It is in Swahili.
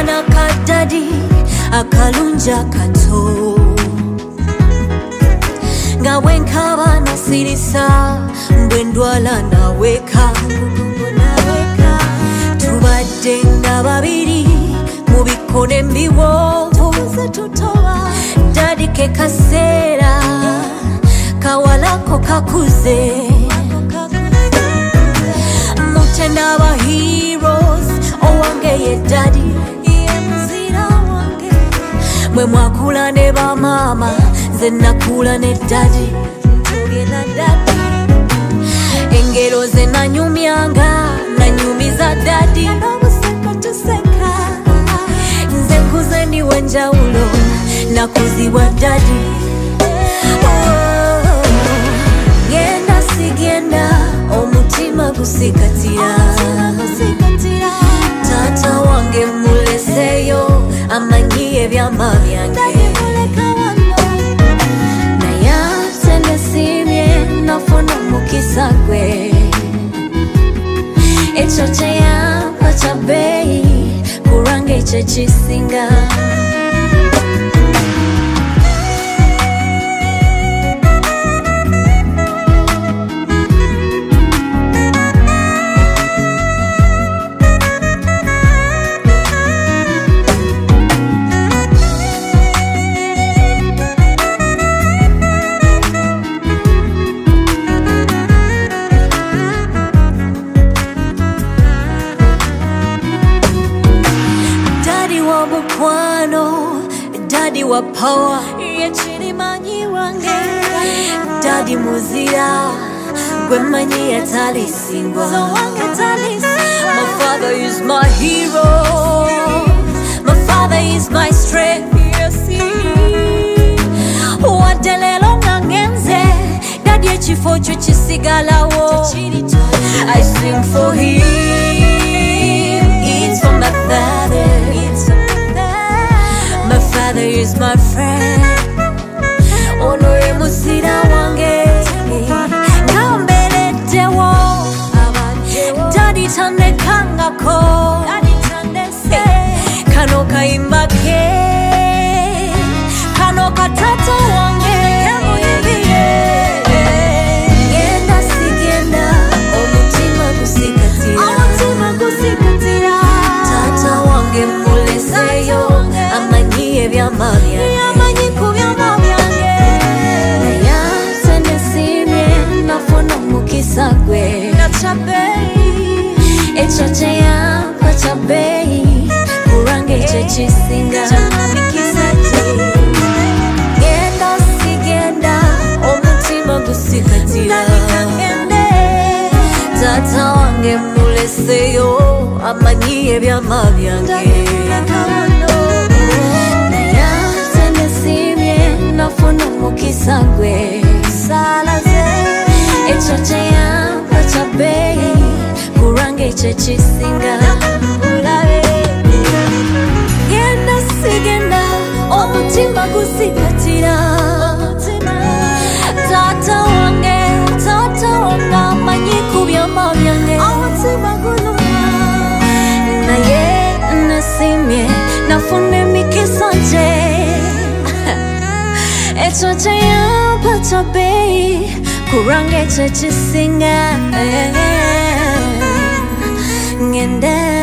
Akana kadadi akalunja kato ngawe nkaba nasirisa mbwendwala naweka tubadde nga babiri mu bikone mbiwoovu dadi ke kaseera kawalako kakuze mutenda aba heroes owange ye dadi mwe mwakula ne bamama nze nakula ne dadi engero ze nanyumyanga nanyumiza dadi nze nkuze ndiwe njawulo nakuzibwa dadi genda sigenda omutima gusikatira tata wange muleseyo amanyi ebyama byange naye ate nesimye nafuna omukisa gwe ekyo kyeyampa kya bbeeyi kulwange ekyo ekisinga Daddy wa power yechini manyi wange Daddy muzira gwe manyi yatalisingwa My father is my hero My father is my strength Wadelelo ngangenze Daddy echifo cho chisigalawo I sing for him It's from my father My father is my friend Onore musira wange Ngamberetewo Daddy tandekangako Kano kaimba ke Kano katata wange Genda sigenda omutima gusikatira Tata wange muleseyo ebyama byange naye ate nesimye nafuna omukisa gwe ekyo kyeyampa kya bbeeyi kulwange ekyo ekisinga genda sigenda omutima gusikatira tata wange muleseyo amanyi ebyama byange nafuna omukisa gwe ekyo kyeyampa kya bbeeyi kulwange ekyo ekisinga genda sigenda omutima gusikatira tata wange amanyi ku byama byange naye nasimye nafuna emikisa gye ekyo kyeyampa kya bbeeyi kulwange ekyo ekisinga ngende